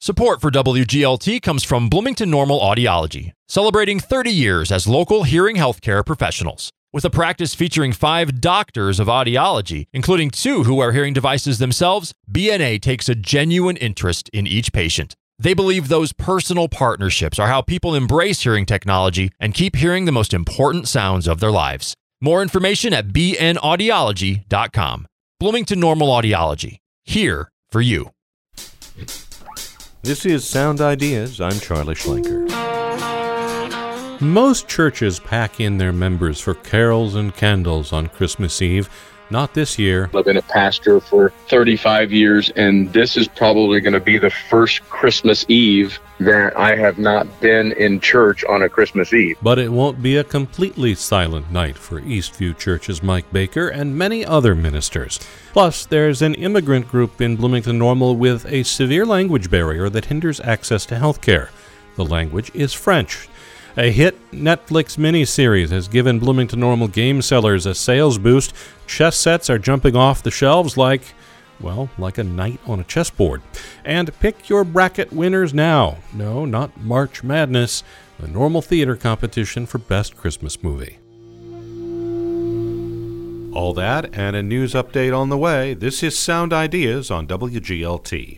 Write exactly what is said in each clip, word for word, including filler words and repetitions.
Support for W G L T comes from Bloomington Normal Audiology, celebrating thirty years as local hearing healthcare professionals. With a practice featuring five doctors of audiology, including two who wear hearing devices themselves, B N A takes a genuine interest in each patient. They believe those personal partnerships are how people embrace hearing technology and keep hearing the most important sounds of their lives. More information at b n audiology dot com. Bloomington Normal Audiology, here for you. This is Sound Ideas. I'm Charlie Schlenker. Most churches pack in their members for carols and candles on Christmas Eve. Not this year. I've been a pastor for thirty-five years, and this is probably going to be the first Christmas Eve that I have not been in church on a Christmas Eve. But it won't be a completely silent night for Eastview Church's Mike Baker and many other ministers. Plus, there's an immigrant group in Bloomington Normal with a severe language barrier that hinders access to health care. The language is French. A hit Netflix miniseries has given Bloomington Normal game sellers a sales boost. Chess sets are jumping off the shelves like, well, like a knight on a chessboard. And pick your bracket winners now. No, not March Madness, the Normal Theater competition for Best Christmas Movie. All that and a news update on the way. This is Sound Ideas on W G L T.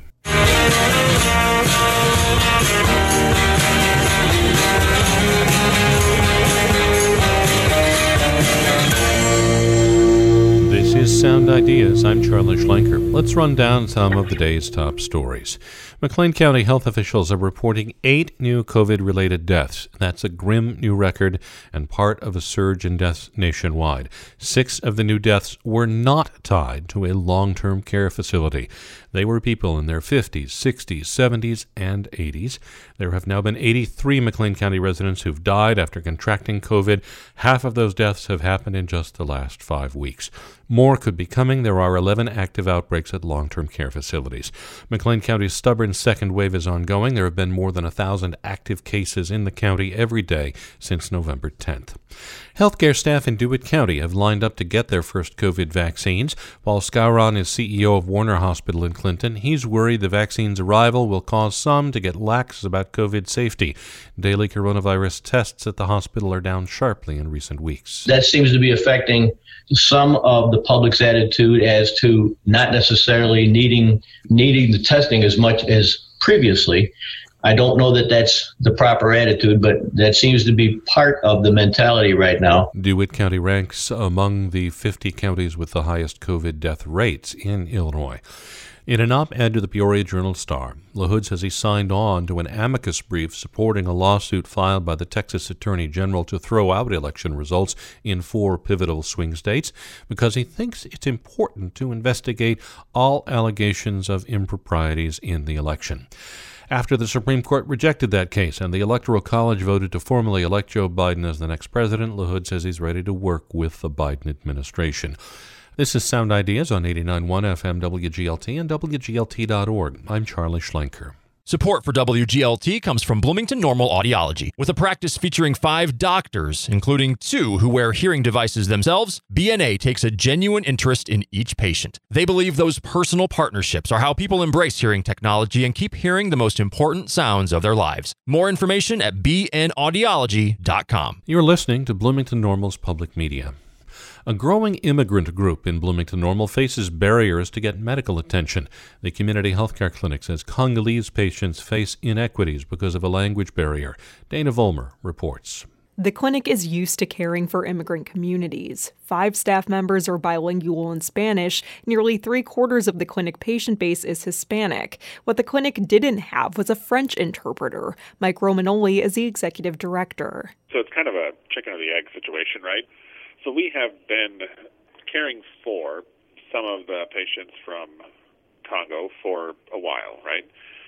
This is Sound Ideas. I'm Charlie Schlenker. Let's run down some of the day's top stories. McLean County health officials are reporting eight new COVID-related deaths. That's a grim new record and part of a surge in deaths nationwide. Six of the new deaths were not tied to a long-term care facility. They were people in their fifties, sixties, seventies, and eighties. There have now been eighty-three McLean County residents who've died after contracting COVID. Half of those deaths have happened in just the last five weeks. More could be coming. There are eleven active outbreaks at long-term care facilities. McLean County's stubborn second wave is ongoing. There have been more than one thousand active cases in the county every day since November tenth. Healthcare staff in DeWitt County have lined up to get their first COVID vaccines. Paul Scowron is C E O of Warner Hospital in Clinton. He's worried the vaccine's arrival will cause some to get lax about COVID safety. Daily coronavirus tests at the hospital are down sharply in recent weeks. That seems to be affecting some of the public's attitude as to not necessarily needing needing the testing as much as previously. I don't know that that's the proper attitude, but that seems to be part of the mentality right now. DeWitt County ranks among the fifty counties with the highest COVID death rates in Illinois. In an op-ed to the Peoria Journal-Star, LaHood says he signed on to an amicus brief supporting a lawsuit filed by the Texas Attorney General to throw out election results in four pivotal swing states because he thinks it's important to investigate all allegations of improprieties in the election. After the Supreme Court rejected that case and the Electoral College voted to formally elect Joe Biden as the next president, LaHood says he's ready to work with the Biden administration. This is Sound Ideas on eighty-nine point one F M W G L T and W G L T dot org. I'm Charlie Schlenker. Support for W G L T comes from Bloomington Normal Audiology. With a practice featuring five doctors, including two who wear hearing devices themselves, B N A takes a genuine interest in each patient. They believe those personal partnerships are how people embrace hearing technology and keep hearing the most important sounds of their lives. More information at b n audiology dot com. You're listening to Bloomington Normal's Public Media. A growing immigrant group in Bloomington Normal faces barriers to get medical attention. The community healthcare clinic says Congolese patients face inequities because of a language barrier. Dana Vollmer reports. The clinic is used to caring for immigrant communities. Five staff members are bilingual in Spanish. Nearly three quarters of the clinic patient base is Hispanic. What the clinic didn't have was a French interpreter. Mike Romanoli is the executive director. So it's kind of a chicken or the egg situation, right? So we have been caring for some of the patients from Congo for a while, right?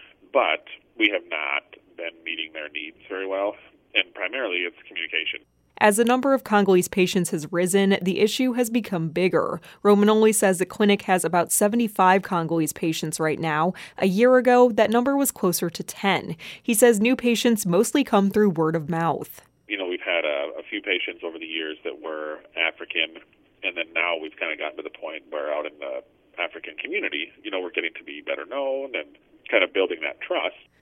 But we have not been meeting their needs very well, and primarily it's communication. As the number of Congolese patients has risen, the issue has become bigger. Romanoli says the clinic has about seventy-five Congolese patients right now. A year ago, that number was closer to ten. He says new patients mostly come through word of mouth. You know, we've had a, a few patients over the years that were African, and then now we've kind of gotten to the point where out in the African community, you know, we're getting to be better known and kind of building that trust.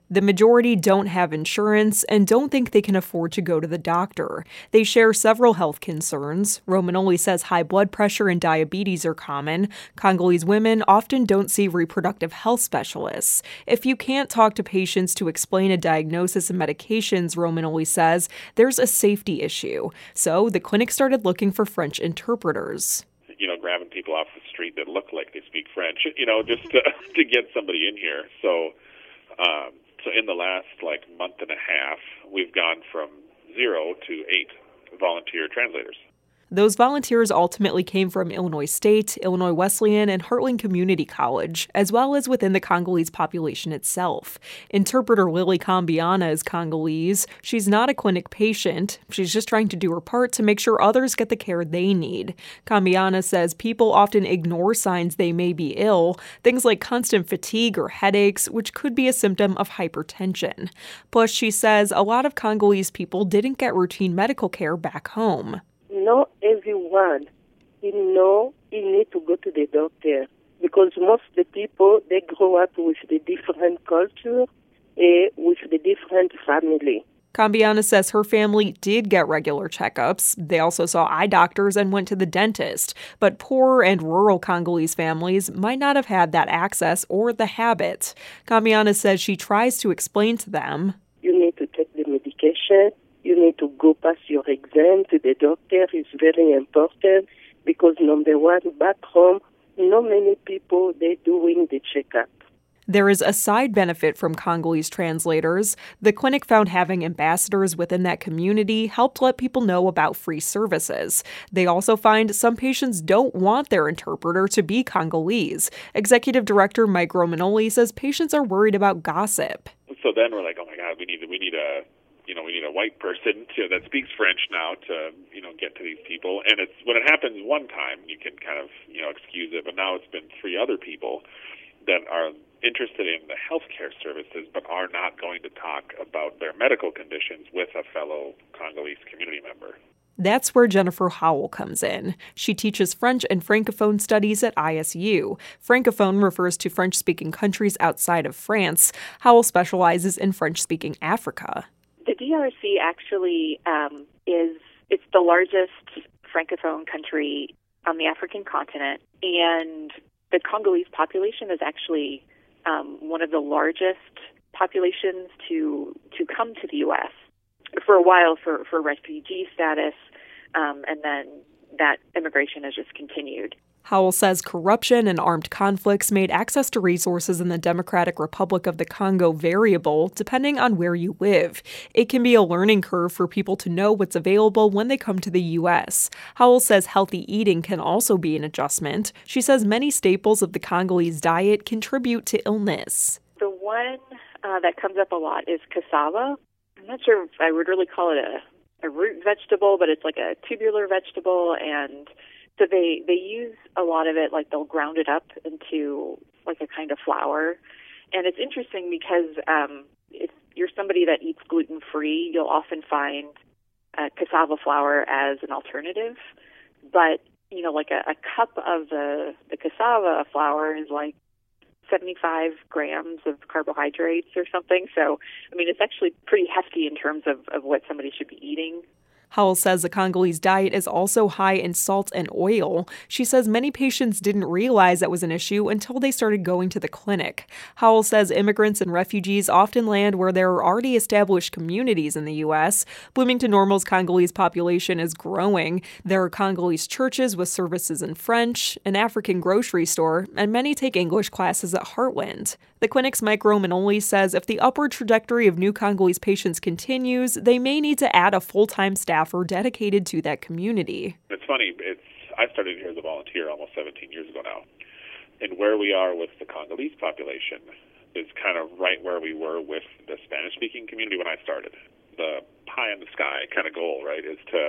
The majority don't have insurance and don't think they can afford to go to the doctor. They share several health concerns. Romanoli says high blood pressure and diabetes are common. Congolese women often don't see reproductive health specialists. If you can't talk to patients to explain a diagnosis and medications, Romanoli says, there's a safety issue. So the clinic started looking for French interpreters. You know, grabbing people off the street that look like they speak French, you know, just to, to get somebody in here. So, um, So in the last, like, month and a half, we've gone from zero to eight volunteer translators. Those volunteers ultimately came from Illinois State, Illinois Wesleyan, and Heartland Community College, as well as within the Congolese population itself. Interpreter Lily Kambiana is Congolese. She's not a clinic patient. She's just trying to do her part to make sure others get the care they need. Kambiana says people often ignore signs they may be ill, things like constant fatigue or headaches, which could be a symptom of hypertension. Plus, she says a lot of Congolese people didn't get routine medical care back home. Not everyone, you know, you need to go to the doctor because most of the people, they grow up with the different culture, uh, with the different family. Kambiana says her family did get regular checkups. They also saw eye doctors and went to the dentist. But poorer and rural Congolese families might not have had that access or the habit. Kambiana says she tries to explain to them. You need to take the medication. You need to go pass your exam to the doctor. It's very important because, number one, back home, not many people, they're doing the checkup. There is a side benefit from Congolese translators. The clinic found having ambassadors within that community helped let people know about free services. They also find some patients don't want their interpreter to be Congolese. Executive Director Mike Romanoli says patients are worried about gossip. So then we're like, oh my God, we need we need a you know we need a white person to, that speaks French now to you know get to these people. And it's when it happens one time, you can kind of you know excuse it. But now it's been three other people that are interested in the healthcare services but are not going to talk about their medical conditions with a fellow Congolese community member. That's where Jennifer Howell comes in. She teaches French and Francophone studies at I S U. Francophone refers to French-speaking countries outside of France. Howell specializes in French-speaking Africa. The D R C actually um, is it's the largest Francophone country on the African continent, and the Congolese population is actually um, one of the largest populations to to come to the U S for a while for, for refugee status, um, and then that immigration has just continued. Howell says corruption and armed conflicts made access to resources in the Democratic Republic of the Congo variable depending on where you live. It can be a learning curve for people to know what's available when they come to the U S. Howell says healthy eating can also be an adjustment. She says many staples of the Congolese diet contribute to illness. The one uh, that comes up a lot is cassava. I'm not sure if I would really call it a, a root vegetable, but it's like a tubular vegetable, and so they, they use a lot of it, like they'll ground it up into like a kind of flour. And it's interesting because um, if you're somebody that eats gluten-free, you'll often find uh, cassava flour as an alternative. But, you know, like a, a cup of the, the cassava flour is like seventy-five grams of carbohydrates or something. So, I mean, it's actually pretty hefty in terms of, of what somebody should be eating. Howell says the Congolese diet is also high in salt and oil. She says many patients didn't realize that was an issue until they started going to the clinic. Howell says immigrants and refugees often land where there are already established communities in the U S. Bloomington Normal's Congolese population is growing. There are Congolese churches with services in French, an African grocery store, and many take English classes at Heartland. The clinic's Mike Romanoli says if the upward trajectory of new Congolese patients continues, they may need to add a full-time staffer dedicated to that community. It's funny, it's I started here as a volunteer almost seventeen years ago now, and where we are with the Congolese population is kind of right where we were with the Spanish-speaking community when I started. The pie in the sky kind of goal, right, is to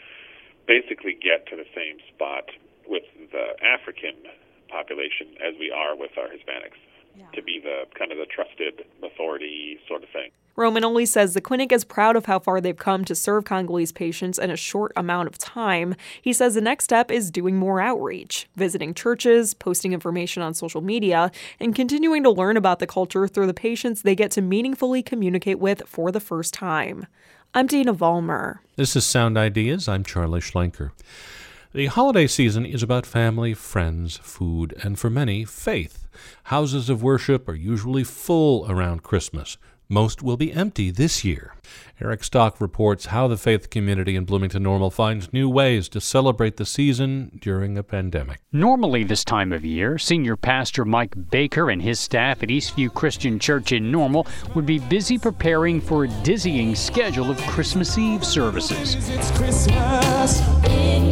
basically get to the same spot with the African population as we are with our Hispanics. Yeah. To be the kind of the trusted authority sort of thing. Romanelli says the clinic is proud of how far they've come to serve Congolese patients in a short amount of time. He says the next step is doing more outreach, visiting churches, posting information on social media, and continuing to learn about the culture through the patients they get to meaningfully communicate with for the first time. I'm Dana Vollmer. This is Sound Ideas. I'm Charlie Schlenker. The holiday season is about family, friends, food, and for many, faith. Houses of worship are usually full around Christmas. Most will be empty this year. Eric Stock reports how the faith community in Bloomington Normal finds new ways to celebrate the season during a pandemic. Normally this time of year, Senior Pastor Mike Baker and his staff at Eastview Christian Church in Normal would be busy preparing for a dizzying schedule of Christmas Eve services. It's Christmas in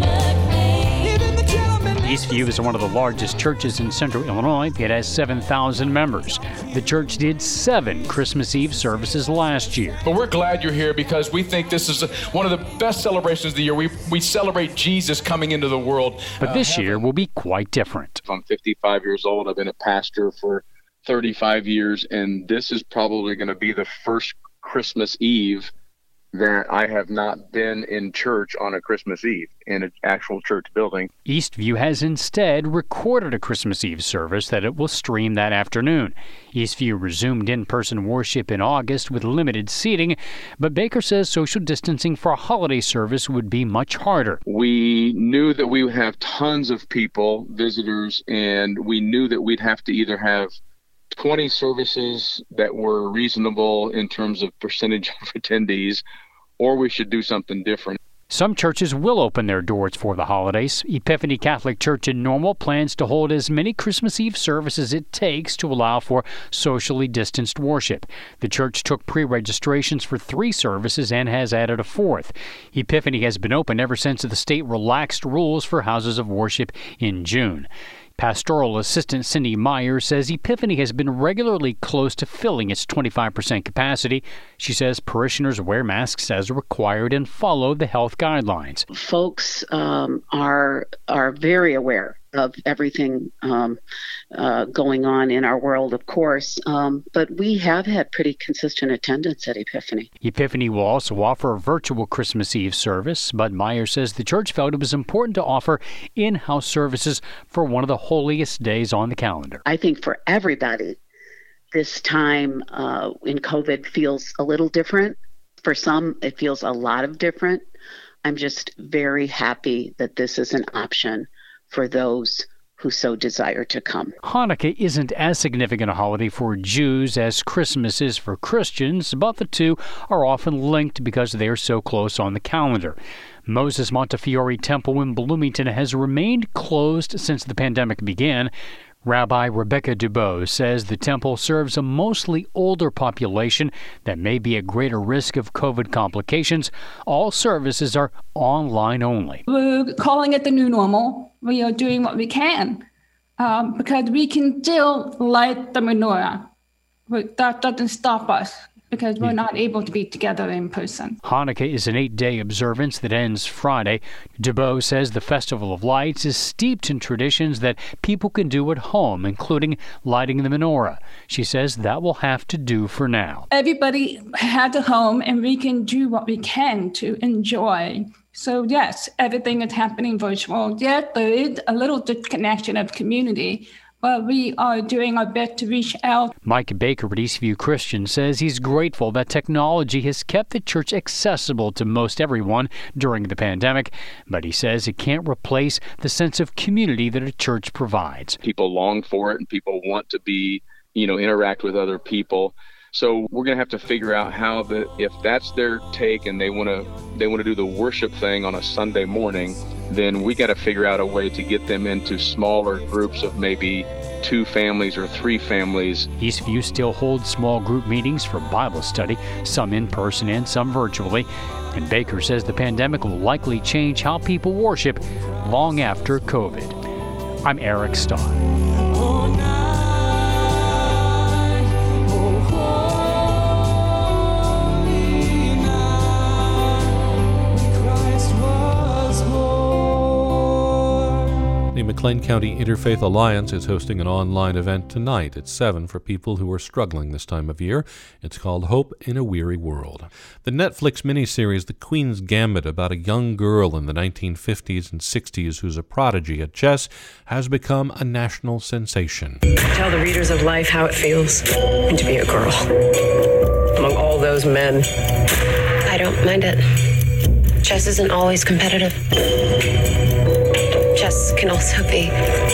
Eastview is one of the largest churches in central Illinois. It has seven thousand members. The church did seven Christmas Eve services last year. But we're glad you're here because we think this is one of the best celebrations of the year. We we celebrate Jesus coming into the world. But this uh, year will be quite different. I'm fifty-five years old. I've been a pastor for thirty-five years, and this is probably going to be the first Christmas Eve that I have not been in church on a Christmas Eve in an actual church building. Eastview has instead recorded a Christmas Eve service that it will stream that afternoon. Eastview resumed in-person worship in August with limited seating, but Baker says social distancing for a holiday service would be much harder. We knew that we would have tons of people, visitors, and we knew that we'd have to either have twenty services that were reasonable in terms of percentage of attendees, or we should do something different. Some churches will open their doors for the holidays. Epiphany Catholic Church in Normal plans to hold as many Christmas Eve services as it takes to allow for socially distanced worship. The church took pre-registrations for three services and has added a fourth. Epiphany has been open ever since the state relaxed rules for houses of worship in June. Pastoral Assistant Cindy Meyer says Epiphany has been regularly close to filling its twenty-five percent capacity. She says parishioners wear masks as required and follow the health guidelines. Folks um, are are very aware of everything um, uh, going on in our world, of course, um, but we have had pretty consistent attendance at Epiphany. Epiphany will also offer a virtual Christmas Eve service, but Meyer says the church felt it was important to offer in-house services for one of the holiest days on the calendar. I think for everybody, this time uh, in COVID feels a little different. For some, it feels a lot of different. I'm just very happy that this is an option for those who so desire to come. Hanukkah isn't as significant a holiday for Jews as Christmas is for Christians, but the two are often linked because they are so close on the calendar. Moses Montefiore Temple in Bloomington has remained closed since the pandemic began. Rabbi Rebecca Dubois says the temple serves a mostly older population that may be at greater risk of COVID complications. All services are online only. We're calling it the new normal. We are doing what we can um, because we can still light the menorah. But that doesn't stop us because we're not able to be together in person. Hanukkah is an eight-day observance that ends Friday. Dubois says the Festival of Lights is steeped in traditions that people can do at home, including lighting the menorah. She says that will have to do for now. Everybody has a home, and we can do what we can to enjoy. So, yes, everything is happening virtual. Yes, there is a little disconnection of community, but we are doing our best to reach out. Mike Baker at Eastview Christian says he's grateful that technology has kept the church accessible to most everyone during the pandemic, but he says it can't replace the sense of community that a church provides. People long for it, and people want to be, you know, interact with other people. So we're going to have to figure out how the if that's their take and they want to they want to do the worship thing on a Sunday morning, then we got to figure out a way to get them into smaller groups of maybe two families or three families. Eastview still holds small group meetings for Bible study, some in person and some virtually. And Baker says the pandemic will likely change how people worship long after COVID. I'm Eric Stock. McLean County Interfaith Alliance is hosting an online event tonight at seven for people who are struggling this time of year. It's called Hope in a Weary World. The Netflix miniseries The Queen's Gambit, about a young girl in the nineteen fifties and sixties who's a prodigy at chess, has become a national sensation. Tell the readers of life how it feels to be a girl among all those men. I don't mind it. Chess isn't always competitive. Chess can also be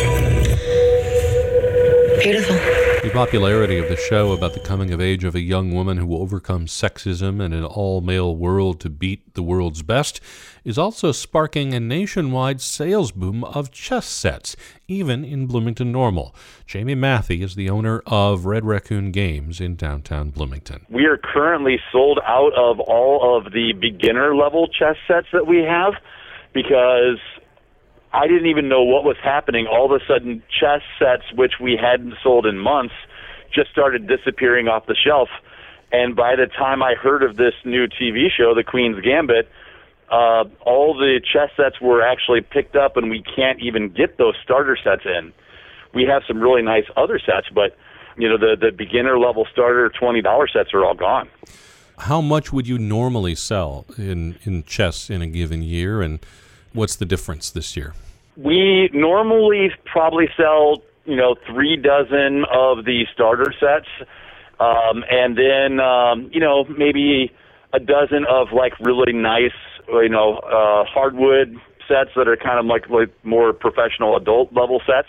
beautiful. The popularity of the show about the coming of age of a young woman who overcomes sexism in an all-male world to beat the world's best is also sparking a nationwide sales boom of chess sets, even in Bloomington Normal. Jamie Matthey is the owner of Red Raccoon Games in downtown Bloomington. We are currently sold out of all of the beginner-level chess sets that we have because I didn't even know what was happening. All of a sudden, chess sets, which we hadn't sold in months, just started disappearing off the shelf. And by the time I heard of this new T V show, The Queen's Gambit, uh, all the chess sets were actually picked up, and we can't even get those starter sets in. We have some really nice other sets, but you know the, the beginner-level starter twenty dollars sets are all gone. How much would you normally sell in, in chess in a given year, and what's the difference this year? We normally probably sell, you know, three dozen of the starter sets, um, and then, um, you know, maybe a dozen of, like, really nice, you know, uh, hardwood sets that are kind of like, like more professional adult-level sets.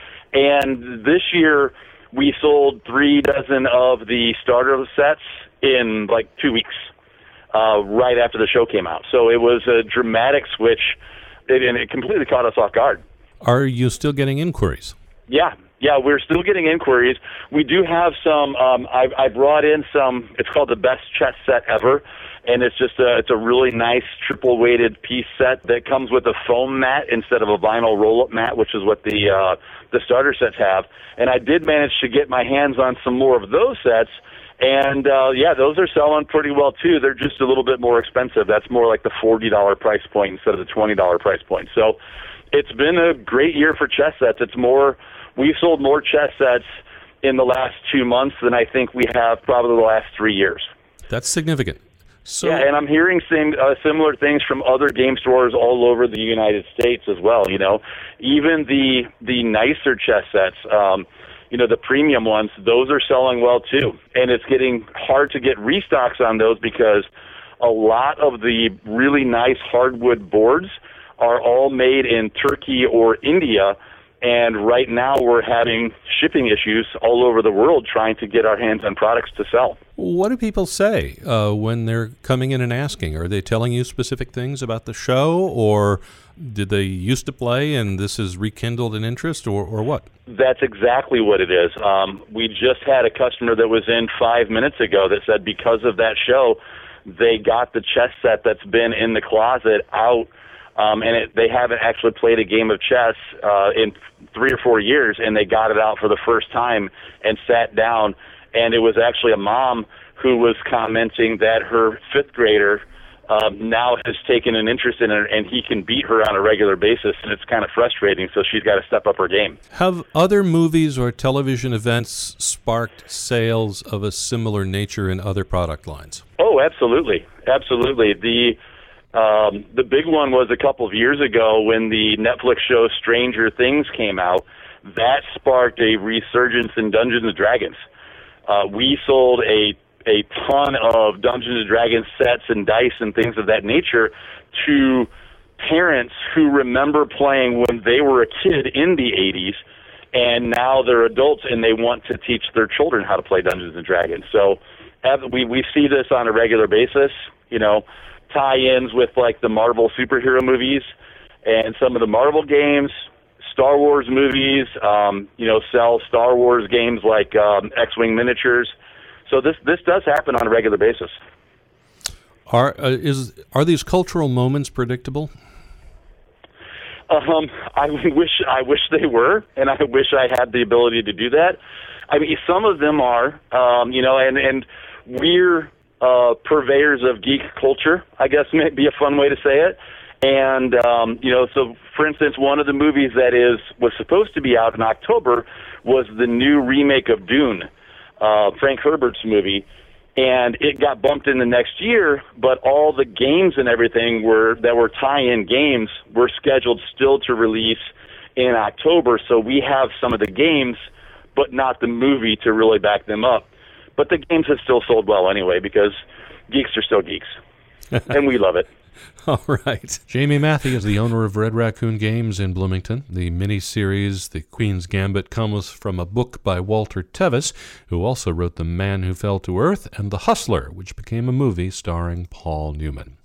And this year, we sold three dozen of the starter sets in, like, two weeks. Uh, right after the show came out. So it was a dramatic switch, and it completely caught us off guard. Are you still getting inquiries? Yeah, yeah, we're still getting inquiries. We do have some, um, I, I brought in some, it's called the best chess set ever, and it's just a, it's a really nice triple-weighted piece set that comes with a foam mat instead of a vinyl roll-up mat, which is what the, uh, the starter sets have. And I did manage to get my hands on some more of those sets. And, uh, yeah, those are selling pretty well, too. They're just a little bit more expensive. That's more like the forty dollars price point instead of the twenty dollars price point. So it's been a great year for chess sets. It's more, we've sold more chess sets in the last two months than I think we have probably the last three years. That's significant. So, yeah, and I'm hearing sim- uh, similar things from other game stores all over the United States as well, you know. Even the, the nicer chess sets, um, you know, the premium ones, those are selling well too. And it's getting hard to get restocks on those because a lot of the really nice hardwood boards are all made in Turkey or India. And right now we're having shipping issues all over the world trying to get our hands on products to sell. What do people say uh, when they're coming in and asking? Are they telling you specific things about the show, or did they used to play and this has rekindled an interest, or, or what? That's exactly what it is. Um, we just had a customer that was in five minutes ago that said because of that show, they got the chess set that's been in the closet out, um, and it, they haven't actually played a game of chess uh, in three or four years, and they got it out for the first time and sat down. And it was actually a mom who was commenting that her fifth grader um, now has taken an interest in her, and he can beat her on a regular basis, and it's kind of frustrating, so she's got to step up her game. Have other movies or television events sparked sales of a similar nature in other product lines? Oh, absolutely. Absolutely. The um, the big one was a couple of years ago when the Netflix show Stranger Things came out. That sparked a resurgence in Dungeons and Dragons. Uh, we sold a a ton of Dungeons and Dragons sets and dice and things of that nature to parents who remember playing when they were a kid in the eighties, and now they're adults and they want to teach their children how to play Dungeons and Dragons. So we we see this on a regular basis, you know, tie-ins with like the Marvel superhero movies and some of the Marvel games. Star Wars movies, um, you know, sell Star Wars games like um, X-Wing miniatures. So this this does happen on a regular basis. Are uh, is are these cultural moments predictable? Um, I wish I wish they were, and I wish I had the ability to do that. I mean, some of them are, um, you know, and and we're uh, purveyors of geek culture, I guess might be a fun way to say it. And, um, you know, so for instance, one of the movies that is was supposed to be out in October was the new remake of Dune, uh, Frank Herbert's movie. And it got bumped in the next year, but all the games and everything were that were tie-in games were scheduled still to release in October. So we have some of the games, but not the movie to really back them up. But the games have still sold well anyway, because geeks are still geeks, and we love it. All right. Jamie Matthey is the owner of Red Raccoon Games in Bloomington. The miniseries, The Queen's Gambit, comes from a book by Walter Tevis, who also wrote The Man Who Fell to Earth and The Hustler, which became a movie starring Paul Newman.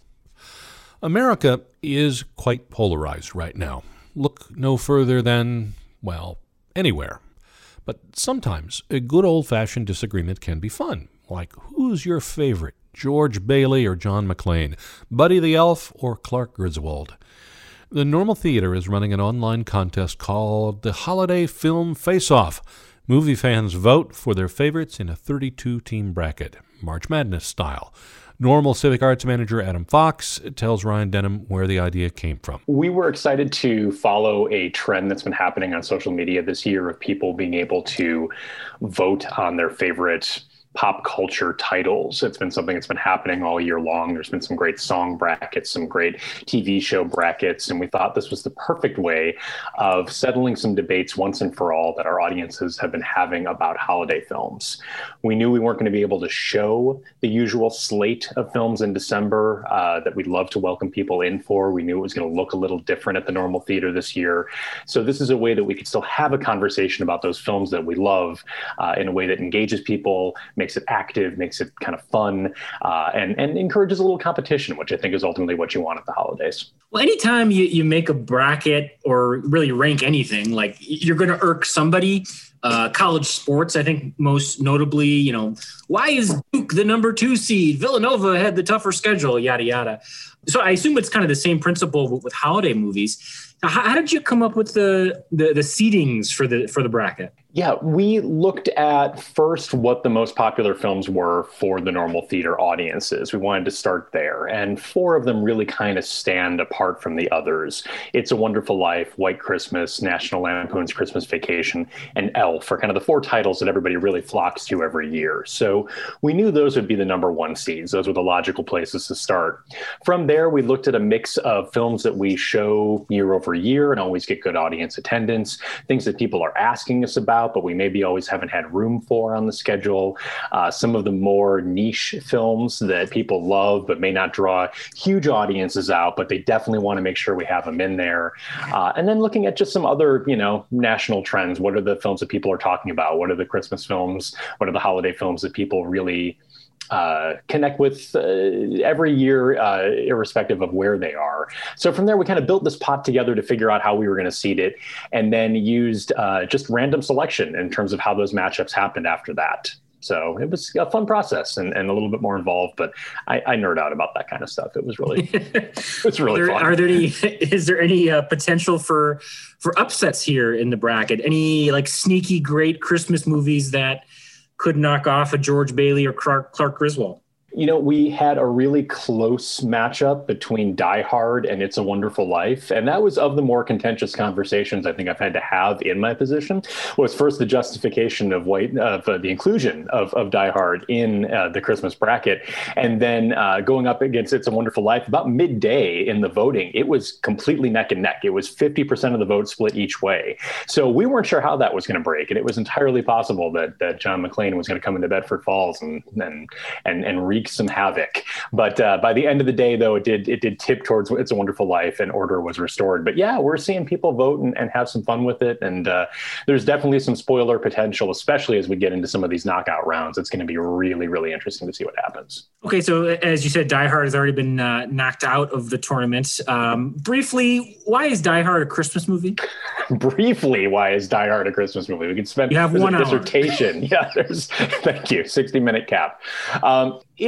America is quite polarized right now. Look no further than, well, anywhere. But sometimes a good old-fashioned disagreement can be fun, like who's your favorite? George Bailey or John McClane, Buddy the Elf or Clark Griswold. The Normal Theater is running an online contest called the Holiday Film Face-Off. Movie fans vote for their favorites in a thirty-two team bracket, March Madness style. Normal Civic Arts Manager Adam Fox tells Ryan Denham where the idea came from. We were excited to follow a trend that's been happening on social media this year of people being able to vote on their favorite pop culture titles. It's been something that's been happening all year long. There's been some great song brackets, some great T V show brackets, and we thought this was the perfect way of settling some debates once and for all that our audiences have been having about holiday films. We knew we weren't going to be able to show the usual slate of films in December uh, that we'd love to welcome people in for. We knew it was going to look a little different at the Normal Theater this year. So this is a way that we could still have a conversation about those films that we love uh, in a way that engages people, makes it active, makes it kind of fun, uh, and, and encourages a little competition, which I think is ultimately what you want at the holidays. Well, anytime you, you make a bracket or really rank anything, like you're going to irk somebody. Uh, college sports, I think most notably, you know, why is Duke the number two seed? Villanova had the tougher schedule, yada, yada. So I assume it's kind of the same principle with, with holiday movies. How, how did you come up with the, the the seedings for the for the bracket? Yeah, we looked at first what the most popular films were for the Normal Theater audiences. We wanted to start there. And four of them really kind of stand apart from the others. It's a Wonderful Life, White Christmas, National Lampoon's Christmas Vacation, and Elf are kind of the four titles that everybody really flocks to every year. So we knew those would be the number one seeds. Those were the logical places to start. From there, we looked at a mix of films that we show year over year and always get good audience attendance, things that people are asking us about, but we maybe always haven't had room for on the schedule. Uh, some of the more niche films that people love but may not draw huge audiences out, but they definitely want to make sure we have them in there. Uh, and then looking at just some other, you know, national trends. What are the films that people are talking about? What are the Christmas films? What are the holiday films that people really Uh, connect with uh, every year, uh, irrespective of where they are. So from there, we kind of built this pot together to figure out how we were going to seed it, and then used uh, just random selection in terms of how those matchups happened after that. So it was a fun process and, and a little bit more involved, but I, I nerd out about that kind of stuff. It was really, it was really are there, fun. Are there any, is there any uh, potential for, for upsets here in the bracket? Any like sneaky great Christmas movies that could knock off a George Bailey or Clark, Clark Griswold? You know, we had a really close matchup between Die Hard and It's a Wonderful Life. And that was of the more contentious conversations I think I've had to have in my position, was first the justification of white, of uh, the inclusion of, of Die Hard in uh, the Christmas bracket. And then uh, going up against It's a Wonderful Life, about midday in the voting, it was completely neck and neck. It was fifty percent of the vote split each way. So we weren't sure how that was going to break. And it was entirely possible that, that John McClane was going to come into Bedford Falls and, and, and, and wreak some havoc. But uh, by the end of the day, though, it did it did tip towards It's a Wonderful Life and order was restored. But yeah, we're seeing people vote and, and have some fun with it. And uh, there's definitely some spoiler potential, especially as we get into some of these knockout rounds. It's going to be really, really interesting to see what happens. Okay, so as you said, Die Hard has already been uh, knocked out of the tournament. Um, briefly, why is Die Hard a Christmas movie? Briefly, why is Die Hard a Christmas movie? We could spend you have one a hour. dissertation. Yeah, there's thank you, sixty minute cap. Um, it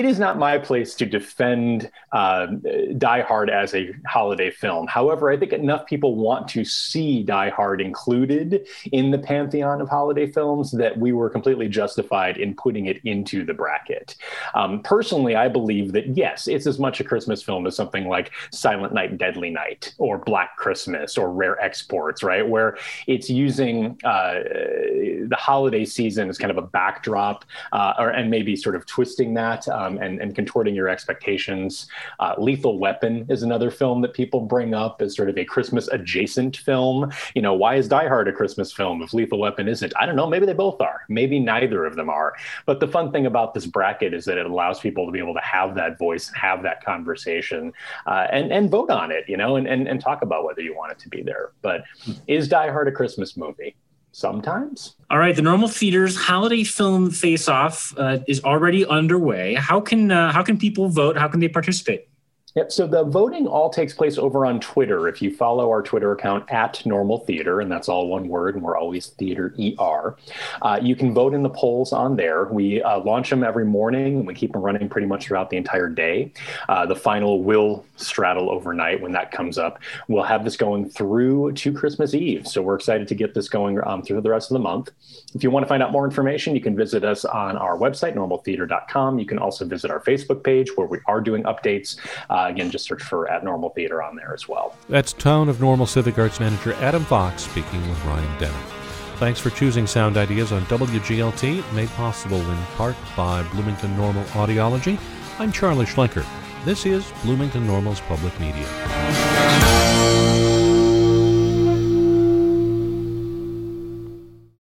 it is not my place to defend uh, Die Hard as a holiday film. However, I think enough people want to see Die Hard included in the pantheon of holiday films that we were completely justified in putting it into the bracket. Um, personally, I believe that, yes, it's as much a Christmas film as something like Silent Night, Deadly Night, or Black Christmas, or Rare Exports, right? Where it's using uh, the holiday season as kind of a backdrop, uh, or, and maybe sort of twisting that um, and, and contorting your expectations. Uh, Lethal Weapon is another film that people bring up as sort of a Christmas adjacent film. You know, why is Die Hard a Christmas film if Lethal Weapon isn't? I don't know. Maybe they both are. Maybe neither of them are. But the fun thing about this bracket is that it allows people to be able to have that voice, have that conversation, uh, and, and vote on it, you know, and, and, and talk about whether you want it to be there. But is Die Hard a Christmas movie? Sometimes. All right, the Normal Theater's holiday film face-off uh, is already underway. How can uh, how can people vote? How can they participate? Yep. So the voting all takes place over on Twitter. If you follow our Twitter account at Normal Theater, and that's all one word, and we're always Theater E R, uh, you can vote in the polls on there. We uh, launch them every morning, and we keep them running pretty much throughout the entire day. Uh, the final will straddle overnight when that comes up. We'll have this going through to Christmas Eve. So we're excited to get this going um, through the rest of the month. If you want to find out more information, you can visit us on our website, normal theater dot com. You can also visit our Facebook page where we are doing updates. Uh, Again, just search for at Normal Theater on there as well. That's Town of Normal Civic Arts Manager Adam Fox speaking with Ryan Denham. Thanks for choosing Sound Ideas on W G L T, made possible in part by Bloomington Normal Audiology. I'm Charlie Schlenker. This is Bloomington Normal's Public Media.